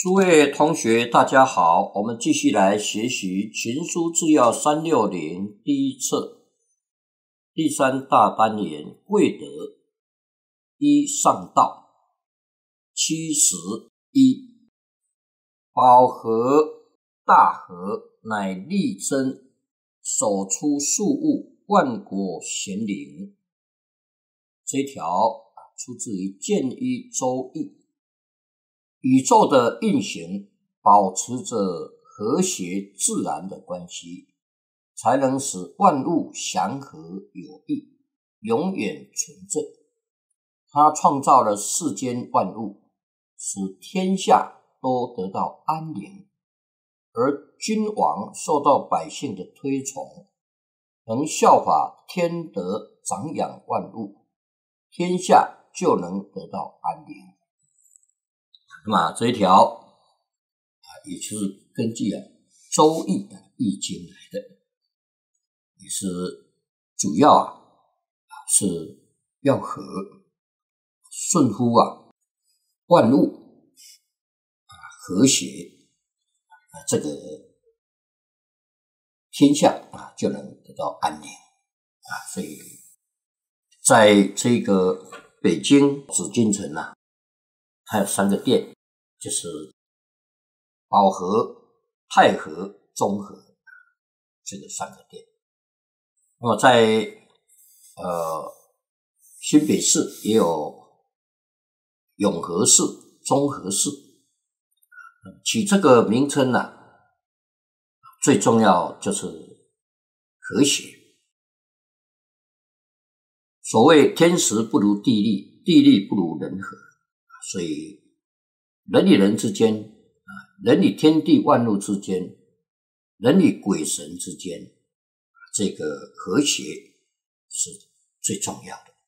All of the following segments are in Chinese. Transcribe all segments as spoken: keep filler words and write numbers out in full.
诸位同学大家好，我们继续来学习群书治要三六零第一册第三大单元贵德一上道七十一。保和大和，乃力争守出庶务，万国咸宁。这一条出自于建一周易。宇宙的运行保持着和谐自然的关系，才能使万物祥和有益，永远存正。他创造了世间万物，使天下都得到安宁，而君王受到百姓的推崇，能效法天德长养万物，天下就能得到安宁。那么这一条啊，也就是根据啊《周易》的易经来的，也是主要啊是要和顺乎啊万物啊和谐啊，这个天下啊就能得到安宁啊。所以在这个北京紫禁城啊，还有三个殿，就是保和、太和、中和，这个三个殿。那么在呃新北市也有永和市、中和市。取这个名称呢、啊，最重要就是和谐。所谓天时不如地利，地利不如人和。所以人与人之间啊，人与天地万物之间，人与鬼神之间，这个和谐是最重要的。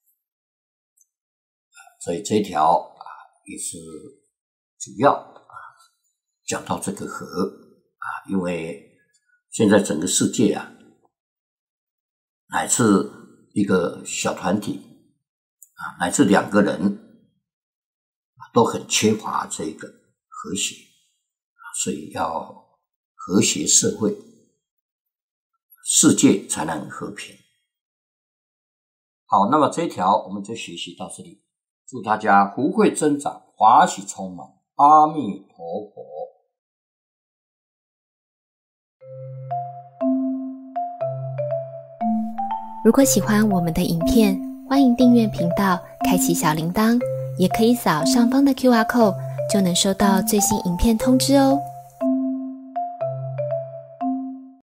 所以这一条啊也是主要啊讲到这个和啊，因为现在整个世界啊，乃至一个小团体啊，乃至两个人都很缺乏这个和谐，所以要和谐社会，世界才能和平。好，那么这一条我们就学习到这里，祝大家福慧增长，法喜充满，阿弥陀佛。 如果喜欢我们的影片，欢迎订阅频道，开启小铃铛，也可以扫上方的 Q R code， 就能收到最新影片通知哦。